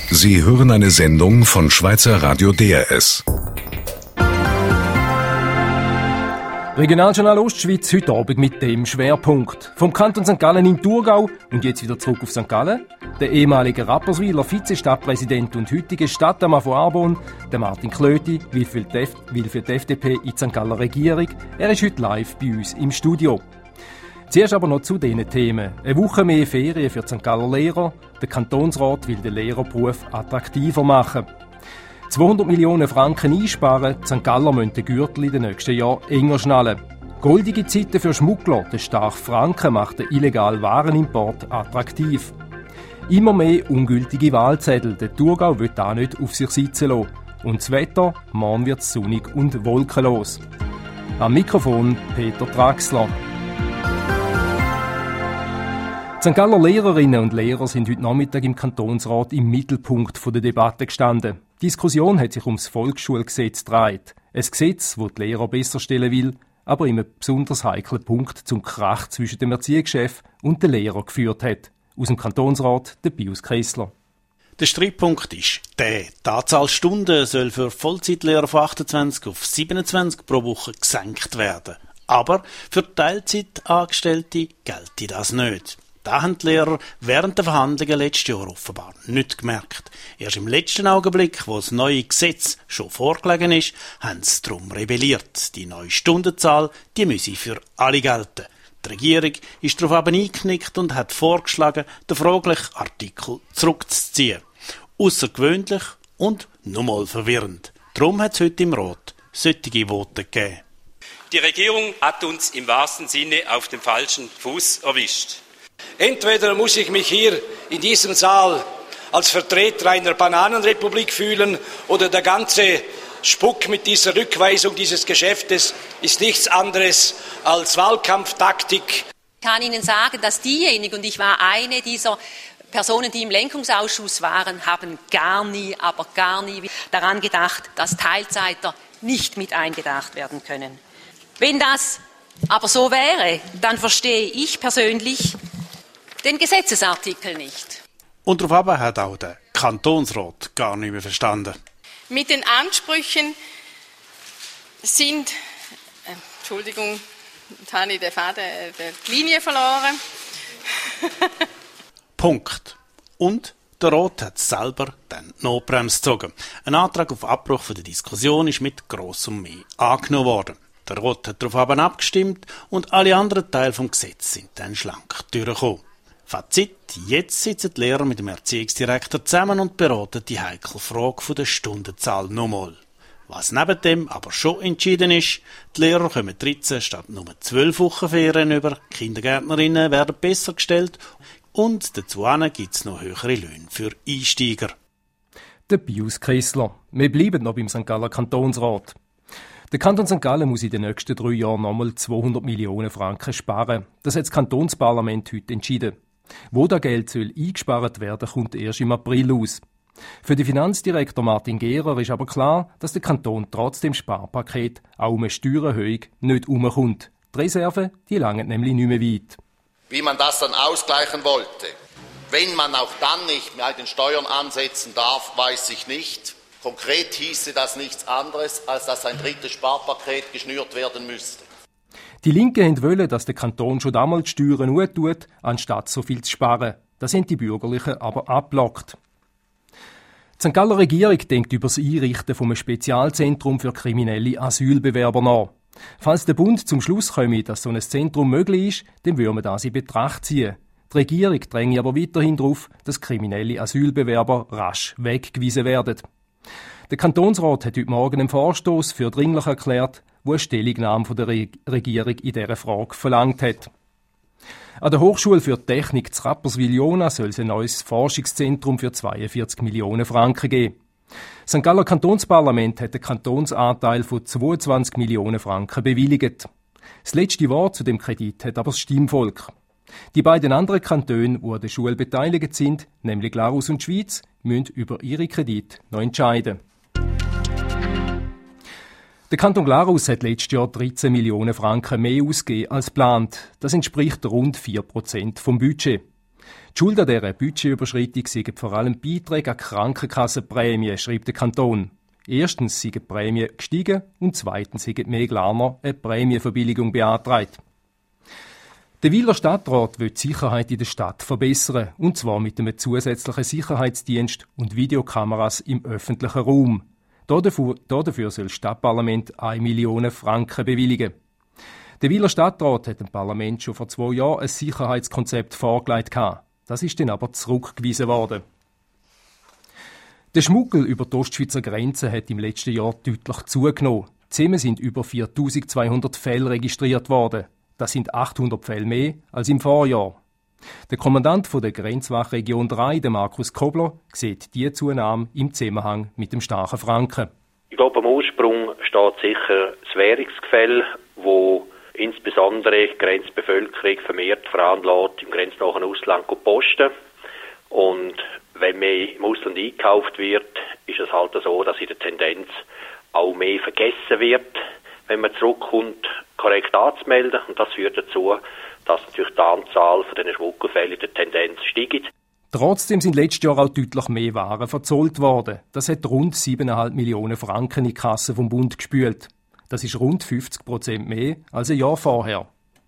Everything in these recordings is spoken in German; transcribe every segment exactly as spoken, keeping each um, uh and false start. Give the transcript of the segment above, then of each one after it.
Sie hören eine Sendung von Schweizer Radio D R S. Regionaljournal Ostschweiz heute Abend mit dem Schwerpunkt. Vom Kanton Sankt Gallen in Thurgau und jetzt wieder zurück auf Sankt Gallen. Der ehemalige Rapperswiler Vizestadtpräsident und heutige Stadtdame von Arbon, der Martin Klöti, will für die, F- will für die F D P in die Sankt Galler Regierung. Er ist heute live bei uns im Studio. Zuerst aber noch zu diesen Themen. Eine Woche mehr Ferien für die Sankt Galler Lehrer. Der Kantonsrat will den Lehrerberuf attraktiver machen. zweihundert Millionen Franken einsparen, die Sankt Galler müssen den Gürtel in den nächsten Jahren enger schnallen. Goldige Zeiten für Schmuggler, der starke Franken macht den illegalen Warenimport attraktiv. Immer mehr ungültige Wahlzettel, der Thurgau will da nicht auf sich sitzen lassen. Und das Wetter, morgen wird es sonnig und wolkenlos. Am Mikrofon Peter Traxler. Die Sankt Galler Lehrerinnen und Lehrer sind heute Nachmittag im Kantonsrat im Mittelpunkt der Debatte gestanden. Die Diskussion hat sich ums Volksschulgesetz gedreht. Ein Gesetz, das die Lehrer besser stellen will, aber in einem besonders heiklen Punkt zum Krach zwischen dem Erziehungschef und den Lehrern geführt hat. Aus dem Kantonsrat der Pius Kessler. Der Streitpunkt ist der. Die Anzahl Stunden soll für Vollzeitlehrer von achtundzwanzig auf siebenundzwanzig pro Woche gesenkt werden. Aber für Teilzeitangestellte gelte das nicht. Das haben die Lehrer während der Verhandlungen letztes Jahr offenbar nicht gemerkt. Erst im letzten Augenblick, wo das neue Gesetz schon vorgelegen ist, haben sie darum rebelliert. Die neue Stundenzahl, die müsse für alle gelten. Die Regierung ist darauf aber eingeknickt und hat vorgeschlagen, den fraglichen Artikel zurückzuziehen. Außergewöhnlich und nochmal verwirrend. Darum hat es heute im Rat solche Voten gegeben. Die Regierung hat uns im wahrsten Sinne auf dem falschen Fuß erwischt. Entweder muss ich mich hier in diesem Saal als Vertreter einer Bananenrepublik fühlen oder der ganze Spuck mit dieser Rückweisung dieses Geschäftes ist nichts anderes als Wahlkampftaktik. Ich kann Ihnen sagen, dass diejenigen, und ich war eine dieser Personen, die im Lenkungsausschuss waren, haben gar nie, aber gar nie daran gedacht, dass Teilzeiter nicht mit eingedacht werden können. Wenn das aber so wäre, dann verstehe ich persönlich den Gesetzesartikel nicht. Und darauf hat auch der Kantonsrat gar nicht mehr verstanden. Mit den Ansprüchen sind, äh, Entschuldigung, jetzt habe ich den Faden, äh, die Linie verloren. Punkt. Und der Rat hat selber dann die Notbremse gezogen. Ein Antrag auf Abbruch der Diskussion ist mit grossem Mehr angenommen worden. Der Rat hat darauf aber abgestimmt und alle anderen Teile des Gesetzes sind dann schlank durchgekommen. Fazit: Jetzt sitzen die Lehrer mit dem Erziehungsdirektor zusammen und beraten die heikle Frage der Stundenzahl nochmal. Was neben dem aber schon entschieden ist, die Lehrer kommen dreizehn statt nur zwölf Wochen Ferien über, Kindergärtnerinnen werden besser gestellt und dazu gibt es noch höhere Löhne für Einsteiger. Der Pius Kessler. Wir bleiben noch beim Sankt Galler Kantonsrat. Der Kanton Sankt Gallen muss in den nächsten drei Jahren nochmal zweihundert Millionen Franken sparen. Das hat das Kantonsparlament heute entschieden. Wo das Geld soll eingespart werden, kommt erst im April aus. Für den Finanzdirektor Martin Gehrer ist aber klar, dass der Kanton trotz dem Sparpaket auch um eine Steuererhöhung nicht herumkommt. Die Reserven, die langen nämlich nicht mehr weit. Wie man das dann ausgleichen wollte, wenn man auch dann nicht bei den Steuern ansetzen darf, weiß ich nicht. Konkret hieße das nichts anderes, als dass ein drittes Sparpaket geschnürt werden müsste. Die Linken wollen, dass der Kanton schon damals die Steuern gut tut, anstatt so viel zu sparen. Das sind die Bürgerlichen aber abgelockt. Die Sankt Galler Regierung denkt über das Einrichten von einem Spezialzentrum für kriminelle Asylbewerber nach. Falls der Bund zum Schluss komme, dass so ein Zentrum möglich ist, dann würde man das in Betracht ziehen. Die Regierung dränge aber weiterhin darauf, dass kriminelle Asylbewerber rasch weggewiesen werden. Der Kantonsrat hat heute Morgen einen Vorstoss für dringlich erklärt, wo eine Stellungnahme von der Re- Regierung in dieser Frage verlangt hat. An der Hochschule für Technik zu Rapperswil-Jona soll es ein neues Forschungszentrum für zweiundvierzig Millionen Franken geben. Das Sankt Galler Kantonsparlament hat den Kantonsanteil von zweiundzwanzig Millionen Franken bewilligt. Das letzte Wort zu dem Kredit hat aber das Stimmvolk. Die beiden anderen Kantone, die an der Schule beteiligt sind, nämlich Glarus und Schwyz, müssen über ihre Kredite noch entscheiden. Der Kanton Glarus hat letztes Jahr dreizehn Millionen Franken mehr ausgegeben als geplant. Das entspricht rund vier Prozent vom Budget. Die Schuld an dieser Budgetüberschreitung sind vor allem Beiträge an Krankenkassenprämien, schreibt der Kanton. Erstens sind die Prämien gestiegen und zweitens sind mehr Glarner eine Prämienverbilligung beantragt. Der Wiler Stadtrat will die Sicherheit in der Stadt verbessern, und zwar mit einem zusätzlichen Sicherheitsdienst und Videokameras im öffentlichen Raum. Dafür, dafür soll das Stadtparlament eine Million Franken bewilligen. Der Wiler Stadtrat hat dem Parlament schon vor zwei Jahren ein Sicherheitskonzept vorgelegt. Das ist dann aber zurückgewiesen worden. Der Schmuggel über die Ostschweizer Grenze hat im letzten Jahr deutlich zugenommen. Zusammen sind über viertausendzweihundert Fälle registriert worden. Das sind achthundert Fälle mehr als im Vorjahr. Der Kommandant von der Grenzwachregion drei, der Markus Kobler, sieht diese Zunahme im Zusammenhang mit dem starken Franken. Ich glaube, am Ursprung steht sicher das Währungsgefälle, wo insbesondere die Grenzbevölkerung vermehrt veranlasst, im grenznahen Ausland zu posten. Und wenn mehr im Ausland eingekauft wird, ist es halt so, dass in der Tendenz auch mehr vergessen wird, wenn man zurückkommt, korrekt anzumelden. Und das führt dazu, dass natürlich die Anzahl von diesen Schmuggelfällen in der Tendenz steigt. Trotzdem sind letztes Jahr auch deutlich mehr Waren verzollt worden. Das hat rund sieben Komma fünf Millionen Franken in die Kasse vom Bund gespült. Das ist rund fünfzig Prozent mehr als ein Jahr vorher.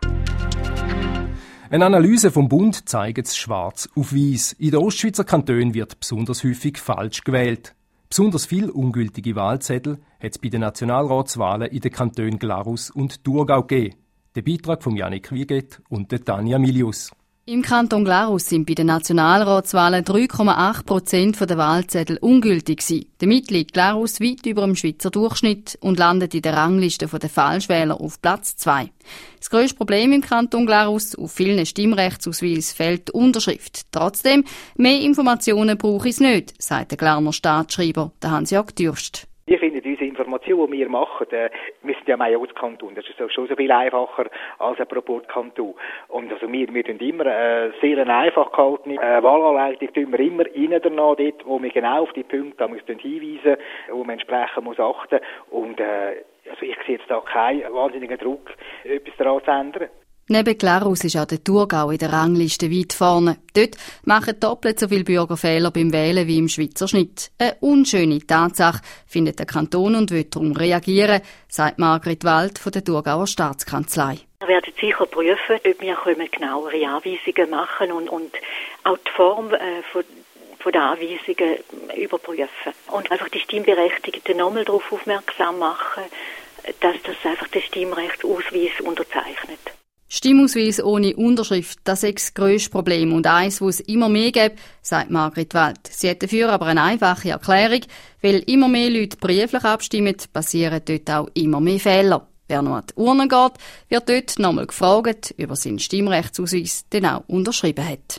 Eine Analyse vom Bund zeigt es schwarz auf weiß. In den Ostschweizer Kantonen wird besonders häufig falsch gewählt. Besonders viele ungültige Wahlzettel hat es bei den Nationalratswahlen in den Kantonen Glarus und Thurgau gegeben. Der Beitrag von Janik Wieget und der Tanja Milius. Im Kanton Glarus sind bei den Nationalratswahlen drei Komma acht Prozent der Wahlzettel ungültig gewesen. Damit liegt Glarus weit über dem Schweizer Durchschnitt und landet in der Rangliste der Falschwähler auf Platz zwei. Das grösste Problem im Kanton Glarus: auf vielen Stimmrechtsausweisen fehlt die Unterschrift. Trotzdem, mehr Informationen brauche ich es nicht, sagt der Glarner Staatsschreiber Hans-Jörg Dürst. Wir finden unsere Informationen, die wir machen, äh, wir sind ja Majorskanton, das ist schon so viel einfacher als ein Proportkanton. Und also wir, wir tun immer äh, sehr eine einfach gehaltene äh, Wahlanleitung tun wir immer rein danach, dort, wo wir genau auf die Punkte müssen hinweisen, wo man entsprechend muss achten. Und äh, also ich sehe jetzt da keinen wahnsinnigen Druck, etwas daran zu ändern. Neben Glarus ist auch der Thurgau in der Rangliste weit vorne. Dort machen doppelt so viele Bürger Fehler beim Wählen wie im Schweizer Schnitt. Eine unschöne Tatsache, findet der Kanton und will darum reagieren, sagt Margrit Wald von der Thurgauer Staatskanzlei. Wir werden sicher prüfen, ob wir genauere Anweisungen machen und, und auch die Form äh, von von den Anweisungen überprüfen. Und einfach die Stimmberechtigten nochmal darauf aufmerksam machen, dass das einfach den Stimmrechtsausweis unterzeichnet. Stimmausweis ohne Unterschrift, das ist das grösste Problem und eins, wo es immer mehr gibt, sagt Margrit Wald. Sie hat dafür aber eine einfache Erklärung, weil immer mehr Leute brieflich abstimmen, passieren dort auch immer mehr Fehler. Wer noch an die Urne geht, wird dort nochmal gefragt, ob er seinen Stimmrechtsausweis dann auch unterschrieben hat.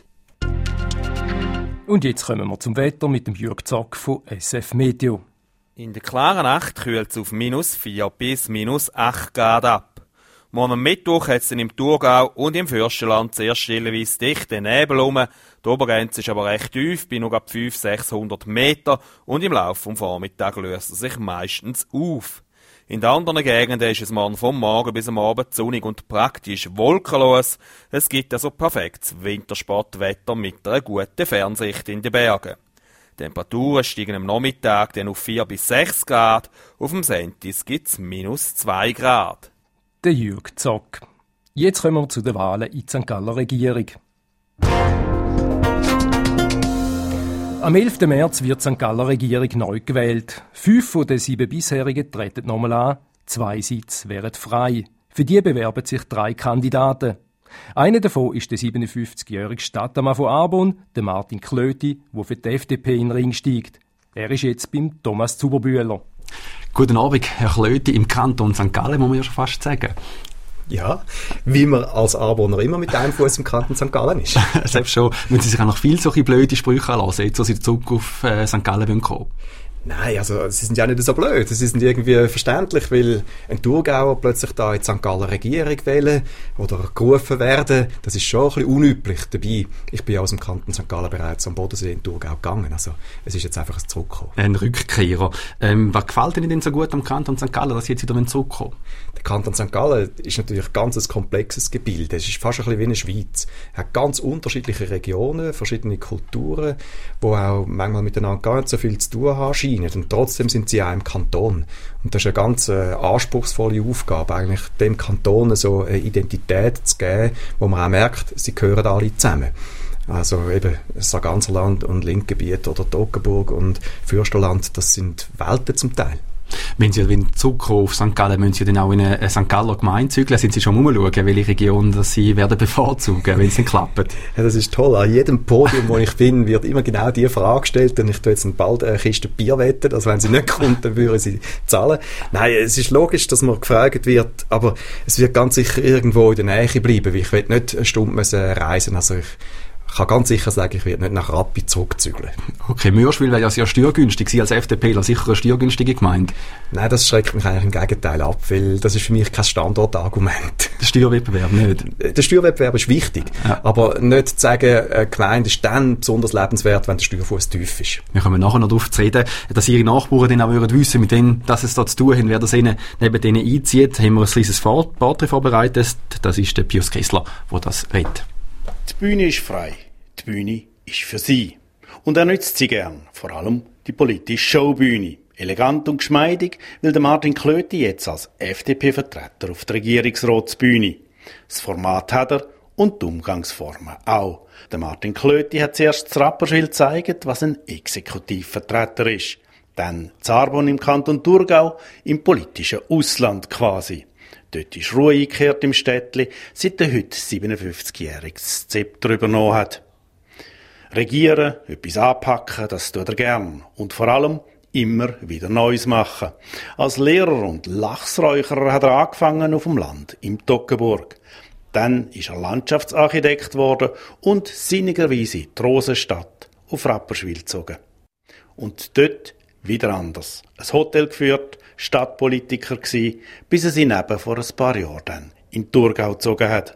Und jetzt kommen wir zum Wetter mit dem Jürg Zock von S F Meteo. In der klaren Nacht kühlt es auf minus vier bis minus acht Grad ab. Morgen am Mittwoch hat es dann im Thurgau und im Fürstenland sehr stellenweise dichten Nebel herum. Die Obergrenze ist aber recht tief, bei nur fünfhundert bis sechshundert Meter, und im Laufe des Vormittags löst er sich meistens auf. In den anderen Gegenden ist es morgen vom Morgen bis am Abend sonnig und praktisch wolkenlos. Es gibt also perfektes Wintersportwetter mit einer guten Fernsicht in den Bergen. Die Temperaturen steigen am Nachmittag dann auf vier bis sechs Grad, auf dem Sentis gibt es minus zwei Grad. Der Jürg Zock. Jetzt kommen wir zu den Wahlen in die Sankt Galler Regierung. Am elften März wird die Sankt Galler Regierung neu gewählt. Fünf von den sieben bisherigen treten nochmal an, zwei Sitze wären frei. Für die bewerben sich drei Kandidaten. Einer davon ist der siebenundfünfzigjährige Stadtmann von Arbon, der Martin Klöti, der für die F D P in den Ring steigt. Er ist jetzt beim Thomas Zuberbühler. Guten Abend, Herr Klöti, im Kanton Sankt Gallen, muss man ja schon fast sagen. Ja, wie man als Arboner immer mit einem Fuß im Kanton Sankt Gallen ist. Selbst schon, müssen Sie sich auch noch viel solche blöde Sprüche anlassen, jetzt, wo Sie zurück auf äh, Sankt Gallen kommen. Nein, also sie sind ja nicht so blöd. Sie sind irgendwie verständlich, weil ein Thurgauer plötzlich da in die Sankt Galler Regierung wählen oder gerufen werden, das ist schon ein bisschen unüblich. Dabei, ich bin ja aus dem Kanton Sankt Gallen bereits am Bodensee in Thurgau gegangen. Also es ist jetzt einfach ein Zurückkommen. Ein Rückkehrer. Ähm, was gefällt Ihnen denn so gut am Kanton Sankt Gallen, dass Sie jetzt wieder zurückkommen? Der Kanton Sankt Gallen ist natürlich ein ganz komplexes Gebilde. Es ist fast ein bisschen wie eine Schweiz. Er hat ganz unterschiedliche Regionen, verschiedene Kulturen, die auch manchmal miteinander gar nicht so viel zu tun haben scheinen. Und trotzdem sind sie auch im Kanton. Und das ist eine ganz äh, anspruchsvolle Aufgabe, eigentlich dem Kanton so eine Identität zu geben, wo man auch merkt, sie gehören alle zusammen. Also eben das Sarganserland und Linkgebiet oder Toggenburg und Fürstenland, das sind Welten zum Teil. Wenn Sie zurückkommen auf Sankt Gallen, müssen Sie dann auch in eine Sankt Galler Gemeinde zügeln. Sind Sie schon umschauen, welche Region dass Sie werden bevorzugen, wenn es dann klappt? Ja, das ist toll. An jedem Podium, wo ich bin, wird immer genau diese Frage gestellt. Und ich tue jetzt bald eine Kiste Bier wetten. Also wenn sie nicht kommt, dann würden sie zahlen. Nein, es ist logisch, dass man gefragt wird, aber es wird ganz sicher irgendwo in der Nähe bleiben. Ich will nicht eine Stunde reisen. Also ich Ich kann ganz sicher sagen, ich werde nicht nach Rappi zurückzügeln. Okay, Mürschwil wäre ja sehr steuergünstig. Sie als FDPler sicher eine steuergünstige Gemeinde. Nein, das schreckt mich eigentlich im Gegenteil ab, weil das ist für mich kein Standortargument. Der Steuerwettbewerb nicht? Der Steuerwettbewerb ist wichtig, ja. Aber nicht zu sagen, eine Gemeinde ist dann besonders lebenswert, wenn der Steuerfuss tief ist. Wir kommen nachher noch darauf zu reden, dass Ihre Nachbarn dann auch würden wissen, mit denen, dass es da zu tun haben, wer das ihnen neben denen einzieht, haben wir ein kleines Porträt vorbereitet. Das ist der Pius Kessler, der das redet. Die Bühne ist frei. Die Bühne ist für sie. Und er nützt sie gern. Vor allem die politische Showbühne. Elegant und geschmeidig will der Martin Klöti jetzt als F D P-Vertreter auf der Regierungsratsbühne. Das Format hat er und die Umgangsformen auch. Der Martin Klöti hat zuerst das Rapperswil gezeigt, was ein Exekutivvertreter ist. Dann Zarbon im Kanton Thurgau, im politischen Ausland quasi. Dort ist Ruhe eingekehrt im Städtli, seit der heute siebenundfünfzigjährige das Zepter übernommen hat. Regieren, etwas anpacken, das tut er gern. Und vor allem immer wieder Neues machen. Als Lehrer und Lachsräucherer hat er angefangen auf dem Land, im Toggenburg. Dann ist er Landschaftsarchitekt geworden und sinnigerweise in die Rosenstadt auf Rapperswil gezogen. Und dort wieder anders. Ein Hotel geführt, Stadtpolitiker gsi, bis er sich eben vor ein paar Jahren dann in Thurgau gezogen hat.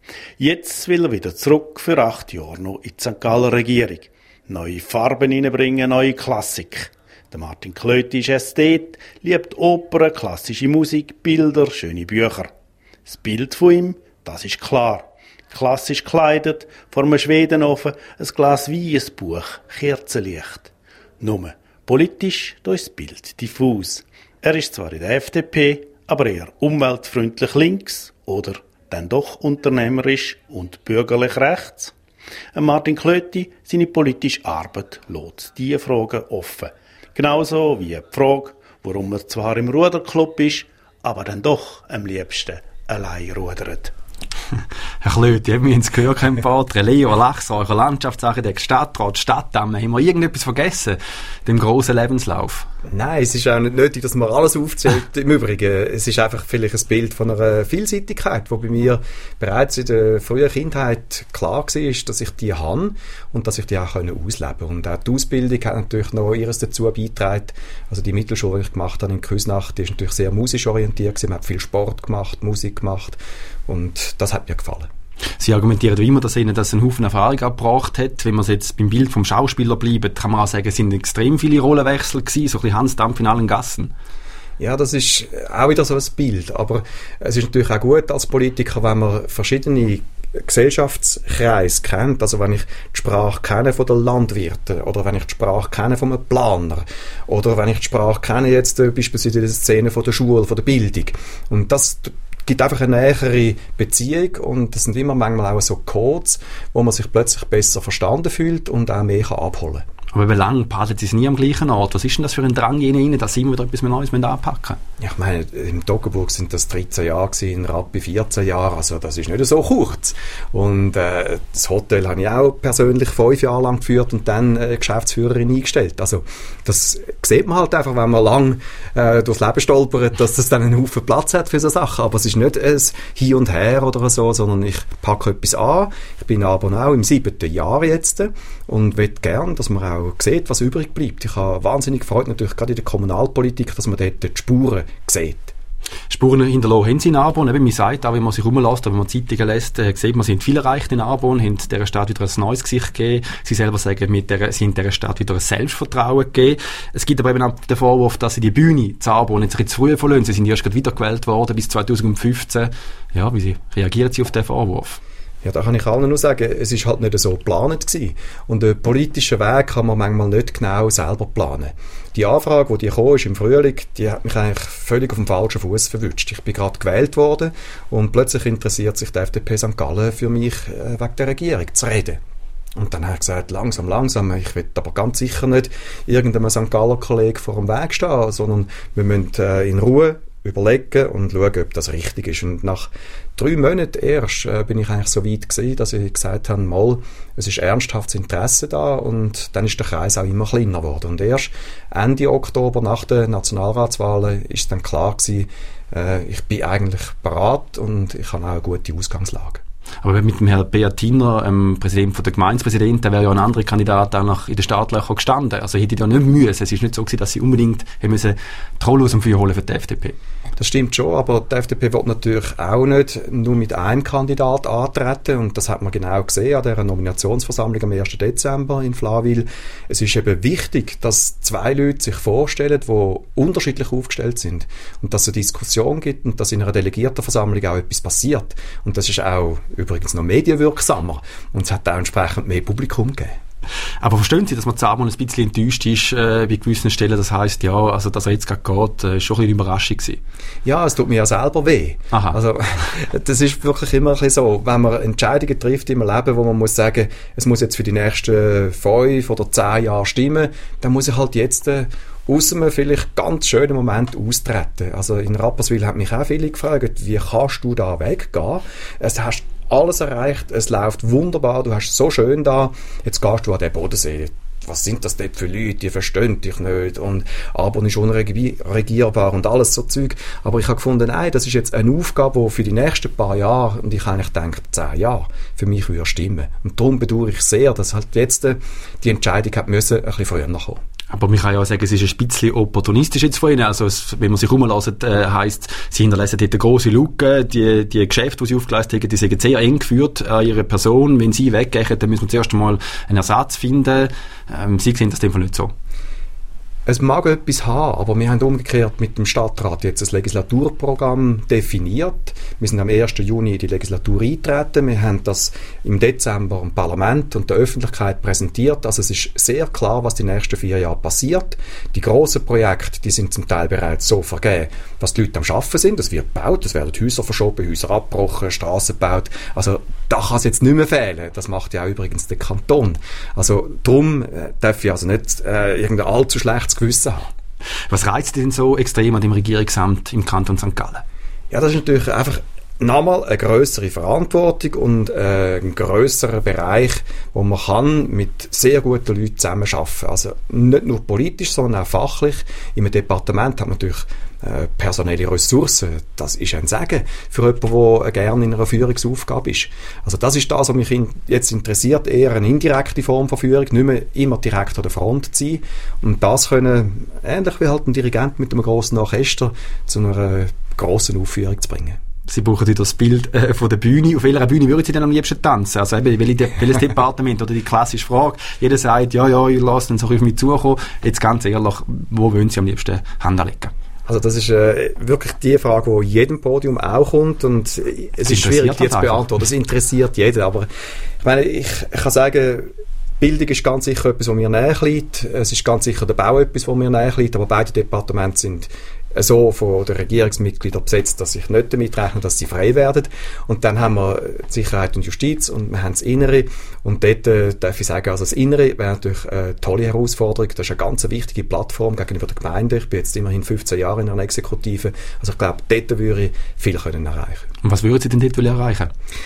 Jetzt will er wieder zurück für acht Jahre noch in die Sankt Galler Regierung. Neue Farben hineinbringen, neue Klassik. Der Martin Klöti ist Ästhet, liebt Opern, klassische Musik, Bilder, schöne Bücher. Das Bild von ihm, das ist klar. Klassisch gekleidet, vor einem Schwedenofen, ein Glas Wein, ein Buch, Kerzenlicht. Nur politisch, da ist das Bild diffus. Er ist zwar in der F D P, aber eher umweltfreundlich links oder dann doch unternehmerisch und bürgerlich rechts. Martin Klöti, seine politische Arbeit, lässt diese Fragen offen. Genauso wie die Frage, warum er zwar im Ruderclub ist, aber dann doch am liebsten allein rudert. Herr Klöti, wir haben es gehört, kein Porträt. Leo, Lachsräucher, Landschaftsarchitekt, Stadtrat, Stadtdamme. Haben wir irgendetwas vergessen? Dem grossen Lebenslauf? Nein, es ist auch nicht nötig, dass man alles aufzählt. Im Übrigen, es ist einfach vielleicht ein Bild von einer Vielseitigkeit, die bei mir bereits in der frühen Kindheit klar war, dass ich die habe und dass ich die auch ausleben kann. Und auch die Ausbildung hat natürlich noch ihres dazu beigetragen. Also die Mittelschule, die ich gemacht habe in Küsnacht, die ist natürlich sehr musisch orientiert. Man hat viel Sport gemacht, Musik gemacht und das hat mir gefallen. Sie argumentieren wie immer, dass Ihnen das einen Haufen Erfahrung abgebracht hat. Wenn wir jetzt beim Bild vom Schauspieler bleiben, kann man auch sagen, es sind extrem viele Rollenwechsel gewesen, so ein bisschen Hans Dampf in allen Gassen. Ja, das ist auch wieder so ein Bild. Aber es ist natürlich auch gut als Politiker, wenn man verschiedene Gesellschaftskreise kennt. Also wenn ich die Sprache kenne von den Landwirten oder wenn ich die Sprache kenne von einem Planer oder wenn ich die Sprache kenne jetzt äh, beispielsweise in der Szene von der Schule, von der Bildung. Und das gibt einfach eine nähere Beziehung und das sind immer manchmal auch so Codes, wo man sich plötzlich besser verstanden fühlt und auch mehr abholen kann. Aber wie lange behalten Sie es nie am gleichen Ort? Was ist denn das für ein Drang in Ihnen, dass Sie immer wieder etwas Neues anpacken müssen? Ja, ich meine, im Toggenburg sind das dreizehn Jahre gewesen, in Rappi vierzehn Jahre, also das ist nicht so kurz. Und äh, das Hotel habe ich auch persönlich fünf Jahre lang geführt und dann äh, Geschäftsführerin eingestellt. Also das sieht man halt einfach, wenn man lang äh, durchs Leben stolpert, dass das dann einen Haufen Platz hat für so Sachen. Aber es ist nicht ein Hin und Her oder so, sondern ich packe etwas an. Ich bin aber auch im siebten Jahr jetzt und will gern, dass man auch sieht, was übrig bleibt. Ich habe wahnsinnig Freude natürlich gerade in der Kommunalpolitik, dass man dort die Spuren sieht. Spuren hinterlassen haben sie in Arbon. Eben, man sagt auch, wenn man sich rumlässt, wenn man Zeitungen liest, äh, sieht man, sie haben viel erreicht in Arbon, haben dieser Stadt wieder ein neues Gesicht gegeben. Sie selber sagen, mit der, sie haben dieser Stadt wieder ein Selbstvertrauen gegeben. Es gibt aber eben auch den Vorwurf, dass sie die Bühne zu Arbon jetzt ein bisschen zu früh verlassen. Sie sind erst gerade wiedergewählt worden bis zweitausendfünfzehn. Ja, wie sie, reagieren Sie auf diesen Vorwurf? Ja, da kann ich allen nur sagen, es ist halt nicht so geplant gewesen. Und einen politischen Weg kann man manchmal nicht genau selber planen. Die Anfrage, die gekommen ist im Frühling, die hat mich eigentlich völlig auf dem falschen Fuß verwünscht. Ich bin gerade gewählt worden und plötzlich interessiert sich die F D P Sankt Gallen für mich, äh, wegen der Regierung zu reden. Und dann habe ich gesagt, langsam, langsam, ich will aber ganz sicher nicht irgendeinem Sankt Galler Kollegen vor dem Weg stehen, sondern wir müssen äh, in Ruhe überlegen und schauen, ob das richtig ist. Und nach drei Monaten erst äh, bin ich eigentlich so weit gewesen, dass ich gesagt habe, mal, es ist ernsthaftes Interesse da, und dann ist der Kreis auch immer kleiner geworden. Und erst Ende Oktober, nach den Nationalratswahlen, ist es dann klar gewesen, äh, ich bin eigentlich bereit und ich habe auch eine gute Ausgangslage. Aber mit dem Herrn Beatiner, ähm, Präsident der Gemeindepräsident, der wäre ja ein anderer Kandidat auch noch in den Startlöchern gestanden. Also hätte ja nicht müssen. Es ist nicht so gewesen, dass sie unbedingt haben müssen die Rolle aus dem Feuer holen für die F D P. Das stimmt schon, aber die F D P will natürlich auch nicht nur mit einem Kandidat antreten, und das hat man genau gesehen an dieser Nominationsversammlung am ersten Dezember in Flawil. Es ist eben wichtig, dass zwei Leute sich vorstellen, die unterschiedlich aufgestellt sind, und dass es eine Diskussion gibt und dass in einer Delegiertenversammlung auch etwas passiert. Und das ist auch übrigens noch medienwirksamer, und es hat auch entsprechend mehr Publikum gegeben. Aber verstehen Sie, dass man Zabon ein bisschen enttäuscht ist äh, bei gewissen Stellen? Das heisst, ja, also dass er jetzt gerade geht, äh, ist schon ein bisschen eine Überraschung gewesen. Ja, es tut mir ja selber weh. Aha. Also das ist wirklich immer ein bisschen so, wenn man Entscheidungen trifft im Leben, wo man muss sagen, es muss jetzt für die nächsten fünf oder zehn Jahre stimmen, dann muss ich halt jetzt äh, aus einem vielleicht ganz schönen Moment austreten. Also in Rapperswil haben mich auch viele gefragt, wie kannst du da weggehen? Es hast alles erreicht, es läuft wunderbar, du hast es so schön da, jetzt gehst du an den Bodensee. Was sind das dort für Leute, die verstehen dich nicht, und Arbon ist unregierbar und alles so Zeug. Aber ich habe gefunden, nein, das ist jetzt eine Aufgabe, die für die nächsten paar Jahre, und ich eigentlich denke, zehn Jahre, für mich würde stimmen. Und darum bedauere ich sehr, dass halt jetzt äh, die Entscheidung hat müssen, ein bisschen früher nachkommen. Aber man kann ja auch sagen, es ist ein bisschen opportunistisch jetzt von Ihnen. Also es, wenn man sich rumlässt, äh, heisst, Sie hinterlassen dort eine grosse Lücke. Die, die Geschäfte, die Sie aufgeleistet haben, die sind sehr eng geführt an Ihre Person. Wenn Sie weggehen, dann müssen wir zuerst einmal einen Ersatz finden. Ähm, Sie sehen das in dem Fall nicht so. Es mag etwas haben, aber wir haben umgekehrt mit dem Stadtrat jetzt ein Legislaturprogramm definiert. Wir sind am ersten Juni in die Legislatur eingetreten. Wir haben das im Dezember im Parlament und der Öffentlichkeit präsentiert. Also es ist sehr klar, was die nächsten vier Jahre passiert. Die grossen Projekte, die sind zum Teil bereits so vergeben, dass die Leute am Arbeiten sind. Es wird gebaut, es werden Häuser verschoben, Häuser abgebrochen, Strassen gebaut. Also da kann es jetzt nicht mehr fehlen. Das macht ja auch übrigens der Kanton. Also darum äh, darf ich also nicht äh, irgendein allzu schlechtes Gewissen haben. Was reizt denn so extrem an dem Regierungsamt im Kanton Sankt Gallen? Ja, das ist natürlich einfach nochmal eine grössere Verantwortung und äh, ein grösserer Bereich, wo man kann mit sehr guten Leuten zusammenarbeiten kann. Also nicht nur politisch, sondern auch fachlich. Im Departement hat man natürlich äh, personelle Ressourcen. Das ist ein Segen für jemanden, der gerne in einer Führungsaufgabe ist. Also das ist das, was mich in, jetzt interessiert, eher eine indirekte Form von Führung, nicht mehr immer direkt an der Front zu sein. Und das können, ähnlich wie halt ein Dirigent mit einem grossen Orchester, zu einer grossen Aufführung zu bringen. Sie brauchen wieder das Bild äh, von der Bühne. Auf welcher Bühne würden Sie denn am liebsten tanzen? Also eben, welche, welches Departement oder die klassische Frage. Jeder sagt, ja, ja, ihr lasst uns auch auf mich zukommen. Jetzt ganz ehrlich, wo wollen Sie am liebsten Hand anlegen? Also das ist äh, wirklich die Frage, die jedem Podium auch kommt, und es ist schwierig, die zu beantworten. Das interessiert jeden. Aber ich meine, ich, ich kann sagen, Bildung ist ganz sicher etwas, was mir näher liegt. Es ist ganz sicher der Bau etwas, was mir näher liegt. Aber beide Departemente sind so von den Regierungsmitgliedern besetzt, dass ich nicht damit rechne, dass sie frei werden. Und dann haben wir Sicherheit und Justiz und wir haben das Innere. Und dort äh, darf ich sagen, also das Innere wäre natürlich eine tolle Herausforderung. Das ist eine ganz wichtige Plattform gegenüber der Gemeinde. Ich bin jetzt immerhin fünfzehn Jahre in einer Exekutive. Also ich glaube, dort würde ich viel können erreichen. Und was würden Sie denn dort erreichen?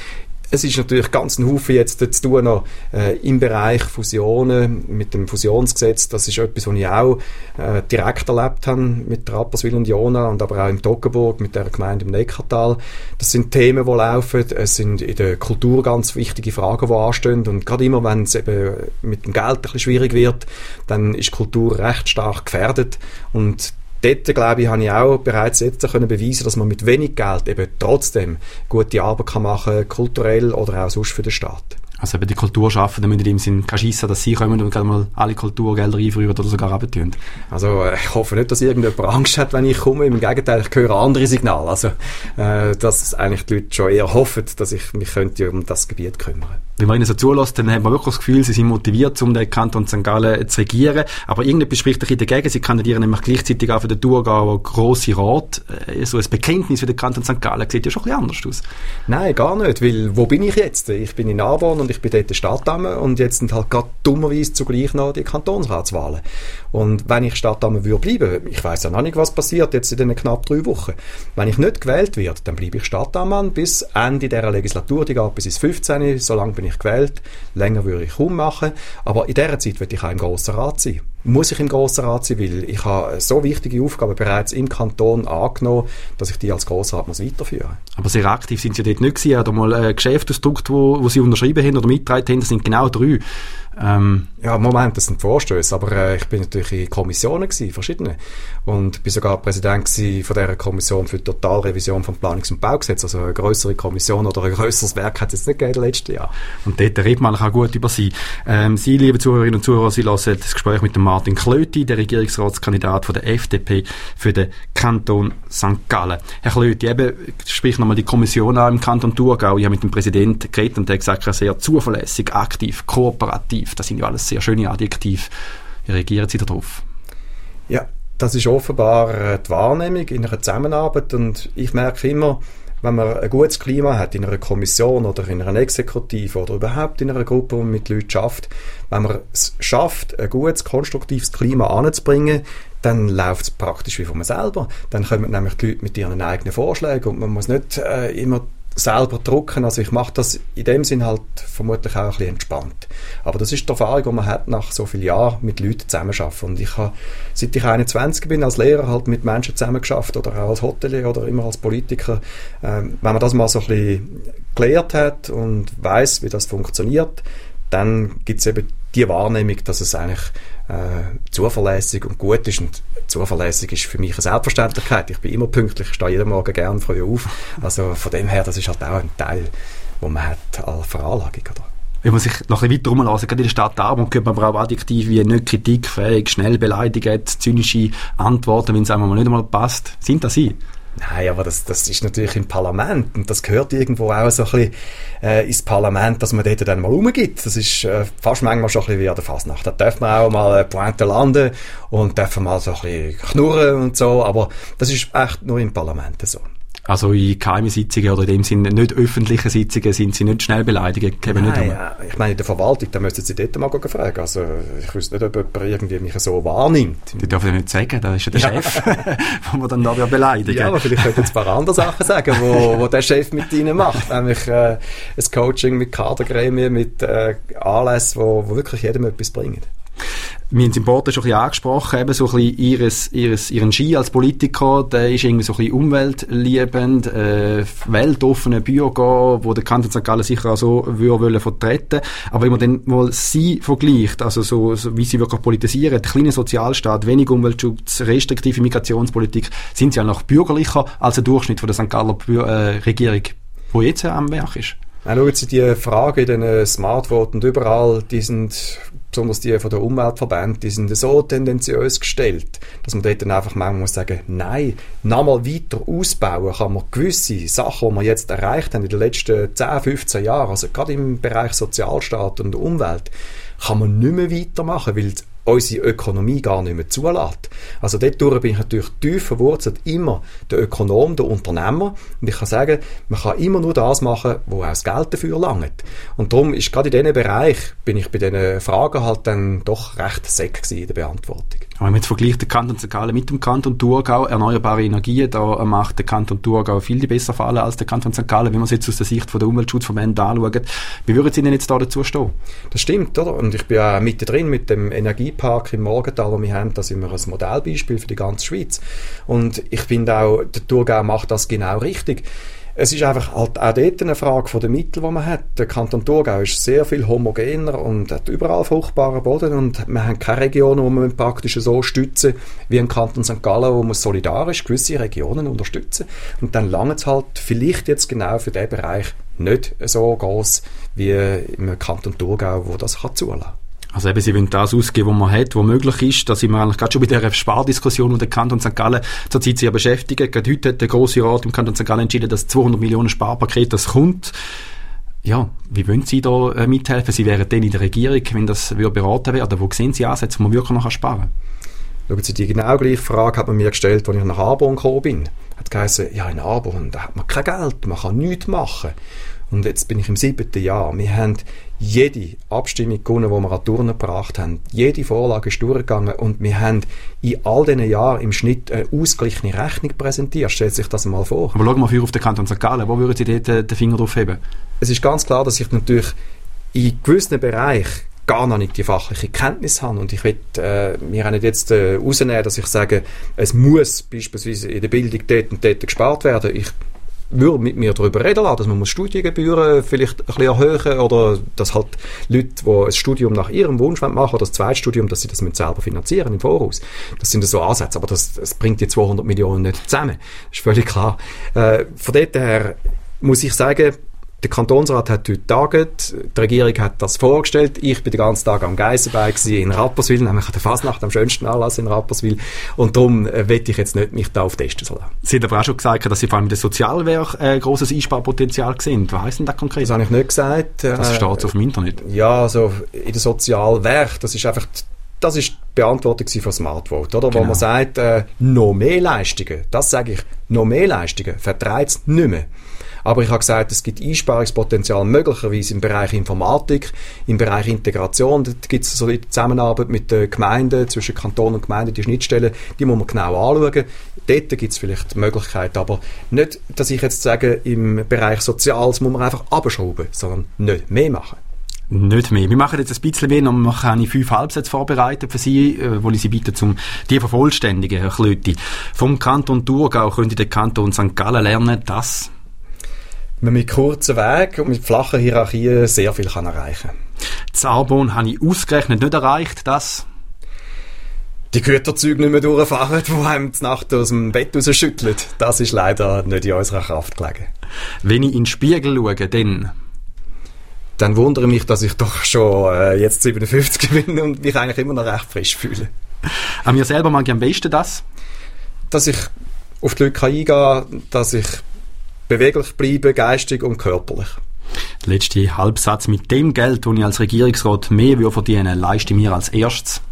Es ist natürlich ganz ein Haufen jetzt zu tun noch äh, im Bereich Fusionen, mit dem Fusionsgesetz. Das ist etwas, was ich auch äh, direkt erlebt habe mit Rapperswil und Jona und aber auch im Toggenburg mit der Gemeinde im Neckartal. Das sind Themen, die laufen. Es sind in der Kultur ganz wichtige Fragen, die anstehen. Und gerade immer, wenn es eben mit dem Geld ein bisschen schwierig wird, dann ist Kultur recht stark gefährdet. Und dort, glaube ich, habe ich auch bereits jetzt können beweisen, dass man mit wenig Geld eben trotzdem gute Arbeit kann machen, kulturell oder auch sonst für den Staat. Also eben die Kulturschaffenden müssen in dem Sinn kein Schiss haben, dass sie kommen und gerade mal alle Kulturgelder einfrieren oder sogar abtun. Also ich hoffe nicht, dass irgendjemand Angst hat, wenn ich komme. Im Gegenteil, ich höre andere Signale. Also äh, dass eigentlich die Leute schon eher hoffen, dass ich mich könnte um das Gebiet kümmern. Wenn man ihnen so zulässt, dann hat man wirklich das Gefühl, sie sind motiviert, um den Kanton Sankt Gallen zu regieren. Aber irgendetwas spricht ein bisschen dagegen. Sie kandidieren nämlich gleichzeitig auch für den Thurgauer Grossen Rat. So ein Bekenntnis für den Kanton Sankt Gallen sieht ja schon ein bisschen anders aus. Nein, gar nicht. Weil, wo bin ich jetzt? Ich bin in Narbonne und ich bin dort Stadtdame und jetzt sind halt gerade dummerweise zugleich noch die Kantonsratswahlen. Und wenn ich Stadtdame würde bleiben, ich weiss ja noch nicht, was passiert jetzt in den knapp drei Wochen. Wenn ich nicht gewählt werde, dann bleibe ich Stadtdame bis Ende dieser Legislatur, die geht bis ins fünfzehn, so lange bin ich gewählt. Länger würde ich kaum machen. Aber in dieser Zeit will ich auch im Grossen Rat sein. Muss ich im Grossen Rat sein, weil ich habe so wichtige Aufgaben bereits im Kanton angenommen, dass ich die als Grossrat muss weiterführen muss. Aber sehr aktiv sind Sie dort nicht gewesen. Oder mal ein Geschäft ausgedruckt, wo, wo Sie unterschrieben haben oder mitgetragen haben, das sind genau drei. Ähm. Ja, Moment, das sind Vorstöße, aber äh, ich bin natürlich in Kommissionen gewesen, verschiedene. Und bin sogar Präsident gewesen von dieser Kommission für die Totalrevision vom Planungs- und Baugesetz. Also eine grössere Kommission oder ein grösseres Werk hat es jetzt nicht gegeben in den letzten Jahren. Und dort redet man auch gut über Sie. Ähm, Sie, liebe Zuhörerinnen und Zuhörer, Sie hören das Gespräch mit dem Martin Klöti, der Regierungsratskandidat von der F D P für den Kanton Sankt Gallen. Herr Klöti, eben, sprich nochmal die Kommission an im Kanton Thurgau. Ich habe mit dem Präsidenten geredet und der hat gesagt, er ist sehr zuverlässig, aktiv, kooperativ. Das sind ja alles sehr schöne Adjektive. Wie reagieren Sie darauf? Ja, das ist offenbar die Wahrnehmung in einer Zusammenarbeit und ich merke immer, wenn man ein gutes Klima hat in einer Kommission oder in einer Exekutive oder überhaupt in einer Gruppe, die man mit Leuten schafft, wenn man es schafft, ein gutes, konstruktives Klima anzubringen, dann läuft es praktisch wie von man selber. Dann kommen nämlich die Leute mit ihren eigenen Vorschlägen und man muss nicht äh, immer selber drucken. Also ich mache das in dem Sinn halt vermutlich auch ein bisschen entspannt. Aber das ist die Erfahrung, die man hat nach so vielen Jahren mit Leuten zusammenarbeiten. Und ich habe, seit ich einundzwanzig bin, als Lehrer halt mit Menschen zusammengearbeitet oder auch als Hotelier oder immer als Politiker. Ähm, wenn man das mal so ein bisschen gelernt hat und weiss, wie das funktioniert, dann gibt es eben die Wahrnehmung, dass es eigentlich äh, zuverlässig und gut ist. Und zuverlässig ist für mich eine Selbstverständlichkeit. Ich bin immer pünktlich, ich stehe jeden Morgen gerne früh auf. Also von dem her, das ist halt auch ein Teil, den man hat als Veranlagung, oder? Wenn man sich noch ein bisschen weiter rumlässt, gerade in der Stadt Arbon, hört man aber auch Adjektive wie nicht kritikfähig, schnell beleidigt, zynische Antworten, wenn es einem mal nicht einmal passt. Sind das Sie? Nein, aber das, das ist natürlich im Parlament und das gehört irgendwo auch so ein bisschen äh, ins Parlament, dass man dort dann mal rumgibt. Das ist äh, fast manchmal schon ein bisschen wie an der Fasnacht. Da darf man auch mal eine Pointe landen und darf man mal so ein bisschen knurren und so, aber das ist echt nur im Parlament so. Also in geheimen Sitzungen oder in dem Sinne nicht öffentlichen Sitzungen sind Sie nicht schnell beleidigt? Nein, nicht ja, ich meine in der Verwaltung, da müssten Sie dort mal fragen. Also ich wüsste nicht, ob jemand irgendwie mich so wahrnimmt. Die dürfen ja nicht sagen, das ist ja der ja. Chef, wo man dann nachher beleidigen. Ja, aber vielleicht könnten Sie ein paar andere Sachen sagen, wo, wo der Chef mit Ihnen macht. Nämlich äh, ein Coaching mit Kadergremien, mit äh, Anlässen, wo, wo wirklich jedem etwas bringen. Wir haben es im Porto schon ein bisschen angesprochen, eben so ein bisschen ihres, ihres, ihren Ski als Politiker, der ist irgendwie so ein bisschen umweltliebend, äh, weltoffene Bürger, wo der Kanton Sankt Gallen sicher auch so würde vertreten. Aber wenn man dann mal sie vergleicht, also so, so wie sie wirklich politisieren, kleiner Sozialstaat, wenig Umweltschutz, restriktive Migrationspolitik, sind sie ja noch bürgerlicher als der Durchschnitt von der Sankt Galler äh, Regierung, die jetzt am Werk ist. Ja, schauen Sie, die Fragen in den Smartvoten und überall, die sind, besonders die von der Umweltverbände, die sind so tendenziös gestellt, dass man dort dann einfach manchmal muss sagen, nein, noch mal weiter ausbauen kann man gewisse Sachen, die wir jetzt erreicht haben in den letzten zehn, fünfzehn Jahren, also gerade im Bereich Sozialstaat und Umwelt, kann man nicht mehr weitermachen, weil unsere Ökonomie gar nicht mehr zulässt. Also dort bin ich natürlich tief verwurzelt, immer der Ökonom, der Unternehmer. Und ich kann sagen, man kann immer nur das machen, wo auch das Geld dafür langt. Und darum ist gerade in diesem Bereich, bin ich bei diesen Fragen halt dann doch recht säck gewesen in der Beantwortung. Wenn man jetzt vergleicht den Kanton Sankt Gallen mit dem Kanton Thurgau, erneuerbare Energien, da macht der Kanton Thurgau viel die besser Fallen als der Kanton Sankt Gallen, wenn man es jetzt aus der Sicht der Umweltschutzverbände anschaut. Wie würden Sie denn jetzt da dazu stehen? Das stimmt, oder? Und ich bin ja mittendrin mit dem Energiepark im Morgental, den wir haben, da sind wir ein Modellbeispiel für die ganze Schweiz. Und ich finde auch, der Thurgau macht das genau richtig. Es ist einfach halt auch dort eine Frage der Mittel, die man hat. Der Kanton Thurgau ist sehr viel homogener und hat überall fruchtbaren Boden und wir haben keine Regionen, wo man praktisch so stützen wie ein Kanton Sankt Gallen, wo man solidarisch gewisse Regionen unterstützen. Und dann lange es halt vielleicht jetzt genau für diesen Bereich nicht so groß wie im Kanton Thurgau, wo das kann zulassen. Also eben, Sie wollen das ausgeben, was man hat, was möglich ist. Da sind wir eigentlich gerade schon bei dieser Spardiskussion, die der Kanton Sankt Gallen zurzeit sehr beschäftigt. Gerade heute hat der Grosse Rat im Kanton Sankt Gallen entschieden, dass zweihundert Millionen Sparpaket das kommt. Ja, wie wollen Sie da äh, mithelfen? Sie wären dann in der Regierung, wenn das beraten werden. Wo sehen Sie Ansätze, wo man wirklich noch sparen kann? Schauen Sie, die genau gleiche Frage hat man mir gestellt, als ich nach Arbon gekommen bin. Hat geheißen, ja, in Arbon, da hat man kein Geld, man kann nichts machen. Und jetzt bin ich im siebten Jahr. Wir haben jede Abstimmung gewonnen, die wir an die Urne gebracht haben. Jede Vorlage ist durchgegangen und wir haben in all diesen Jahren im Schnitt eine ausgeglichene Rechnung präsentiert. Stellt sich das mal vor. Aber schauen wir für auf den Kanton Sankt Gallen. Wo würden Sie dort den Finger drauf heben? Es ist ganz klar, dass ich natürlich in gewissen Bereichen gar noch nicht die fachliche Kenntnis habe. Und ich will äh, mir auch nicht jetzt äh, rausnehmen, dass ich sage, es muss beispielsweise in der Bildung dort und dort gespart werden. Ich würde mit mir darüber reden lassen, dass man Studiengebühren vielleicht ein bisschen erhöhen oder dass halt Leute, die ein Studium nach ihrem Wunsch machen oder das Zweitstudium, dass sie das mit selber finanzieren im Voraus. Das sind so Ansätze, aber das, das bringt die zweihundert Millionen nicht zusammen. Das ist völlig klar. Äh, von dort her muss ich sagen, der Kantonsrat hat heute taget, die Regierung hat das vorgestellt, ich bin den ganzen Tag am Geissenberg in Rapperswil, nämlich an der Fasnacht, am schönsten Anlass in Rapperswil, und darum äh, will ich jetzt nicht mich da auf testen lassen. Sie haben aber auch schon gesagt, dass Sie vor allem mit dem Sozialwerk ein äh, grosses Einsparpotenzial sehen. Was heisst denn das konkret? Das habe ich nicht gesagt. Das äh, steht auf dem Internet. Ja, also in der Sozialwerk, das ist einfach die Das ist die Beantwortung von Smart Vote, oder? Genau. Wo man sagt, äh, noch mehr Leistungen, das sage ich, noch mehr Leistungen vertreibt es nicht mehr. Aber ich habe gesagt, es gibt Einsparungspotenzial möglicherweise im Bereich Informatik, im Bereich Integration. Da gibt es so die Zusammenarbeit mit den Gemeinden, zwischen Kanton und Gemeinden, die Schnittstellen, die muss man genau anschauen. Dort gibt es vielleicht Möglichkeiten, aber nicht, dass ich jetzt sage, im Bereich Soziales muss man einfach abschrauben, sondern nicht mehr machen. Nicht mehr. Wir machen jetzt ein bisschen mehr, und wir haben fünf Halbsätze vorbereitet für Sie, äh, wo ich Sie bitte, zum die vervollständigen, Herr Klöti. Vom Kanton Thurgau können der Kanton Sankt Gallen lernen, dass man mit kurzen Wegen und mit flachen Hierarchien sehr viel kann erreichen kann. Das Arbon habe ich ausgerechnet nicht erreicht, dass die Güterzüge nicht mehr durchfahren, die einem die Nacht aus dem Bett rausschütteln. Das ist leider nicht in unserer Kraft gelegen. Wenn ich in den Spiegel schaue, dann dann wundere mich, dass ich doch schon äh, jetzt siebenundfünfzig bin und mich eigentlich immer noch recht frisch fühle. An mir selber mag ich am besten das? Dass ich auf die Leute eingehen kann, dass ich beweglich bleibe, geistig und körperlich. Der letzte Halbsatz: Mit dem Geld, das ich als Regierungsrat mehr verdienen würde, leiste ich mir als erstes.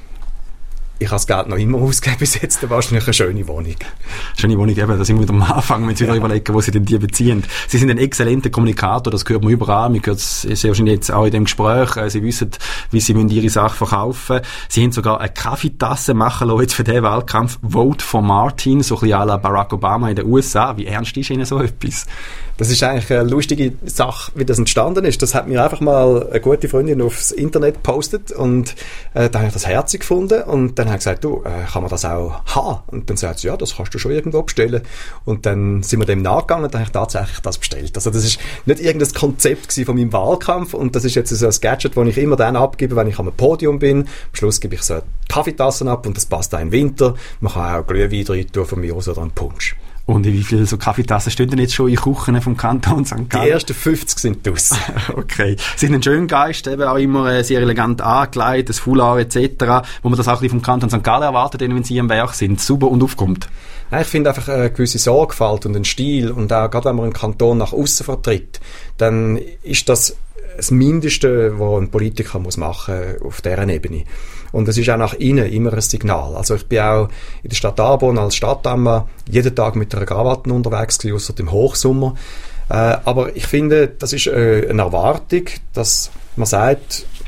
Ich habe das Geld noch immer ausgegeben bis jetzt, wahrscheinlich eine schöne Wohnung. Schöne Wohnung, eben, da sind wir wieder am Anfang, wenn Sie wieder überlegen, wo Sie denn die beziehen. Sie sind ein exzellenter Kommunikator, das hört man überall, man hört es sehr wahrscheinlich jetzt auch in dem Gespräch, Sie wissen, wie Sie Ihre Sache verkaufen. Sie haben sogar eine Kaffeetasse machen lassen jetzt für diesen Wahlkampf, Vote for Martin, so ein bisschen à la Barack Obama in den U S A. Wie ernst ist Ihnen so etwas? Das ist eigentlich eine lustige Sache, wie das entstanden ist. Das hat mir einfach mal eine gute Freundin aufs Internet gepostet und äh, dann habe ich das herzig gefunden und dann habe ich gesagt, du, äh, kann man das auch haben? Und dann sagt sie, ja, das kannst du schon irgendwo bestellen. Und dann sind wir dem nachgegangen und dann habe ich tatsächlich das bestellt. Also das ist nicht irgendein Konzept gewesen von meinem Wahlkampf und das ist jetzt so ein Gadget, das ich immer dann abgebe, wenn ich am Podium bin. Am Schluss gebe ich so Kaffeetassen ab und das passt auch im Winter. Man kann auch Glühwein rein tun von mir aus oder einen Punsch. Und wie viele so Kaffeetassen stehen denn jetzt schon in Küchen vom Kanton Sankt Gallen? Die ersten fünfzig sind draus. Okay. Sie sind ein schöner Geist, eben auch immer äh, sehr elegant angelegt, das Foulard et cetera, wo man das auch ein bisschen vom Kanton Sankt Gallen erwartet, wenn Sie am Werk sind, super und aufkommt. Ja, ich finde einfach eine gewisse Sorgfalt und einen Stil und auch gerade wenn man einen Kanton nach außen vertritt, dann ist das das Mindeste, was ein Politiker muss machen auf dieser Ebene. Und es ist auch nach innen immer ein Signal. Also ich bin auch in der Stadt Arbon als Stadtammer jeden Tag mit einer Krawatte unterwegs gewesen, ausser im Hochsommer. Äh, aber ich finde, das ist äh, eine Erwartung, dass man sagt,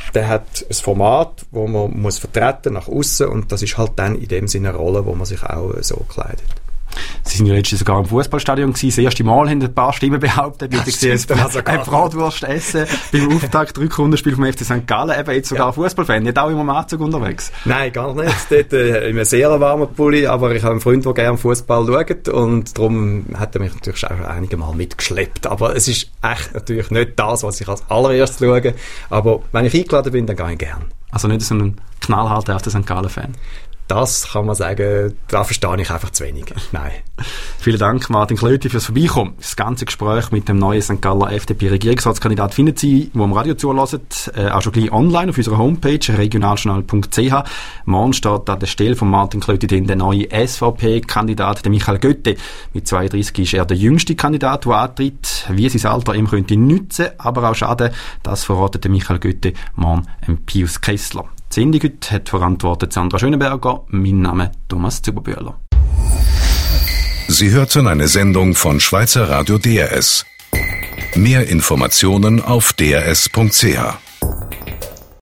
der hat ein Format, wo man muss vertreten nach außen und das ist halt dann in dem Sinne eine Rolle, wo man sich auch so kleidet. Sie sind ja letztens sogar im Fußballstadion gewesen. Das erste Mal haben ein paar Stimmen behauptet, wie sie ein Bratwurst essen beim Auftakt Rückrundenspiel vom F C Sankt Gallen. Eben jetzt sogar ja. Fußballfan. Nicht auch im Anzug unterwegs? Nein, gar nicht. Dort äh, in einem sehr warmen Pulli, aber ich habe einen Freund, der gerne Fußball schaut und darum hat er mich natürlich auch einige Mal mitgeschleppt. Aber es ist echt natürlich nicht das, was ich als allererstes schaue. Aber wenn ich eingeladen bin, dann gehe ich gerne. Also nicht so ein knallharter F C Sankt Gallen-Fan? Das kann man sagen, da verstehe ich einfach zu wenig. Nein. Vielen Dank, Martin Klöti, fürs Vorbeikommen. Das ganze Gespräch mit dem neuen Sankt Galler F D P-Regierungsratskandidat finden Sie, wo am Radio zuhören, äh, auch schon gleich online auf unserer Homepage regionaljournal punkt c h. Morgen steht an der Stelle von Martin Klöti dann der neue S V P-Kandidat, der Michael Götte. Mit zweiunddreissig ist er der jüngste Kandidat, der antritt. Wie sein Alter ihm könnte nützen, aber auch schaden, das verratet der Michael Götte morgen Pius Kessler. Die Sendung heute hat verantwortet Sandra Schönenberger. Mein Name Thomas Zuberbühler. Sie hörten eine Sendung von Schweizer Radio D R S. Mehr Informationen auf d r s punkt c h.